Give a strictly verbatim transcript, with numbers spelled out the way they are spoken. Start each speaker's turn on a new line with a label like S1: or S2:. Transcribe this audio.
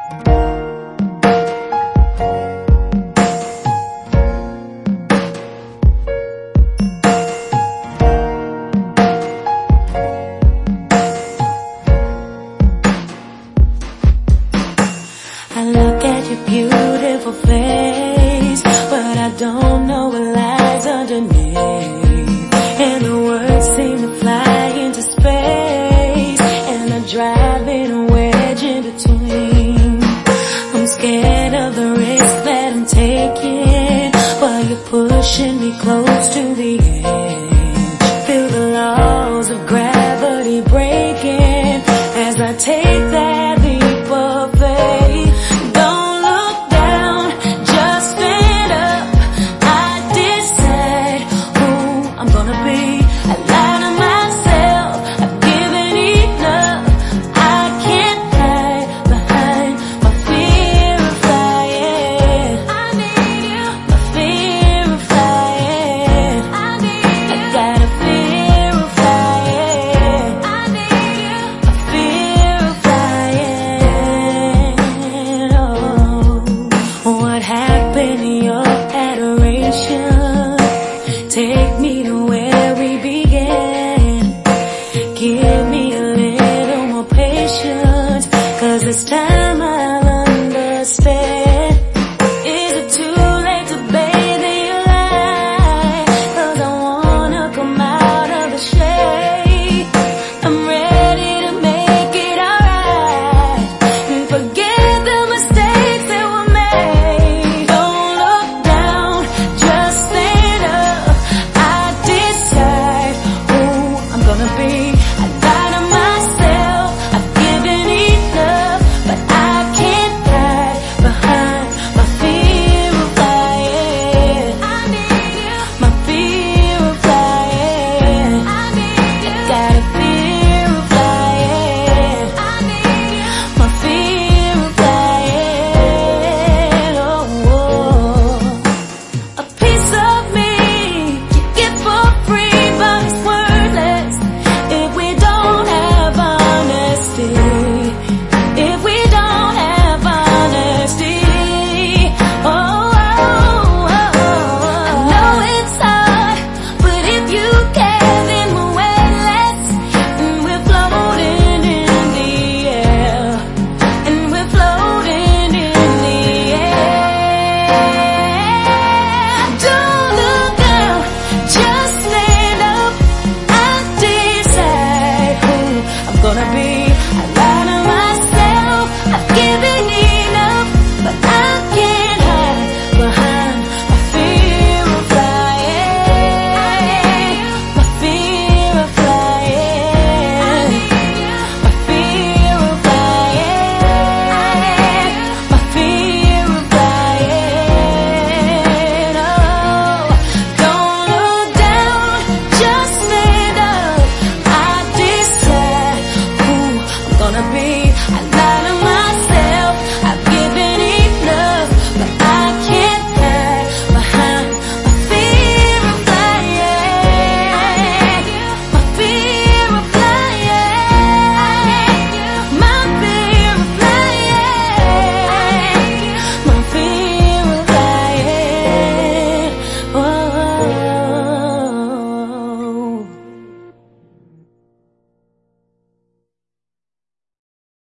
S1: I look at your beautiful face, but I don't know what lies underneath. And the words seem to fly into space, and I'm driving a wedge in between. I'm scared of the risk that I'm taking, while you're pushing me close to the edge. Feel the laws of gravity breaking as I take that leap of faith. Take me to where we began. Give me a little more patience, 'cause this time I'll understand. Is it too late to bathe in your light? 'Cause I wanna come out of the shade. I'm ready to make it alright and forget the mistakes that were made. Don't look down, just stand up. I lied to myself, I've given enough, but I can't hide behind my fear of flying. I need you. My fear of flying. I need you. I got a fear of flying. I need you. My fear of flying. Oh, oh. A piece of me you get for free, but it's worthless if we don't have honesty. If we don't have honesty. Oh, oh, oh, oh. I know it's hard, but if you care, then we're weightless, and we're floating in the air, and we're floating in the air. Don't look down, just stand up. I decide who I'm gonna be. I lie to myself, I've given enough, but I can't hide behind my fear of flying. My fear of flying. My fear of flying. My fear of flying. Oh, don't look down, just stand up. I decide who I'm gonna be. I